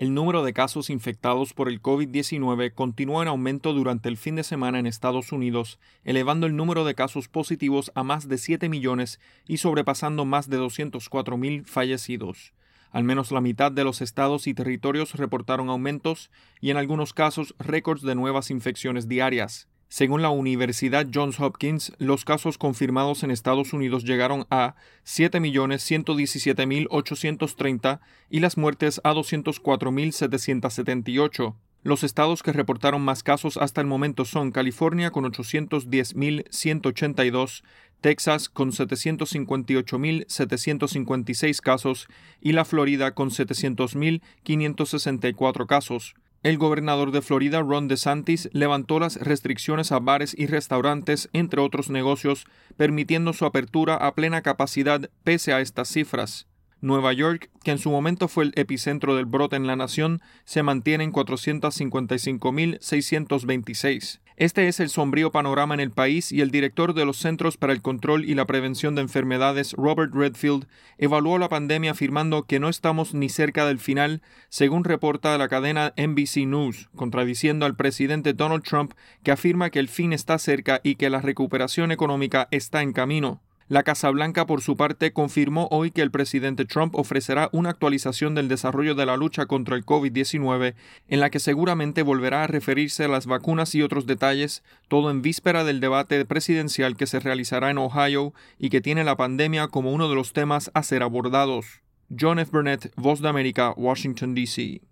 El número de casos infectados por el COVID-19 continuó en aumento durante el fin de semana en Estados Unidos, elevando el número de casos positivos a más de 7 millones y sobrepasando más de 204,000 fallecidos. Al menos la mitad de los estados y territorios reportaron aumentos y en algunos casos récords de nuevas infecciones diarias. Según la Universidad Johns Hopkins, los casos confirmados en Estados Unidos llegaron a 7.117.830 y las muertes a 204.778. Los estados que reportaron más casos hasta el momento son California con 810.182, Texas con 758.756 casos y la Florida con 700.564 casos. El gobernador de Florida, Ron DeSantis, levantó las restricciones a bares y restaurantes, entre otros negocios, permitiendo su apertura a plena capacidad pese a estas cifras. Nueva York, que en su momento fue el epicentro del brote en la nación, se mantiene en 455.626. Este es el sombrío panorama en el país y el director de los Centros para el Control y la Prevención de Enfermedades, Robert Redfield, evaluó la pandemia afirmando que no estamos ni cerca del final, según reporta la cadena NBC News, contradiciendo al presidente Donald Trump, que afirma que el fin está cerca y que la recuperación económica está en camino. La Casa Blanca, por su parte, confirmó hoy que el presidente Trump ofrecerá una actualización del desarrollo de la lucha contra el COVID-19, en la que seguramente volverá a referirse a las vacunas y otros detalles, todo en víspera del debate presidencial que se realizará en Ohio y que tiene la pandemia como uno de los temas a ser abordados. John F. Burnett, Voz de América, Washington, D.C.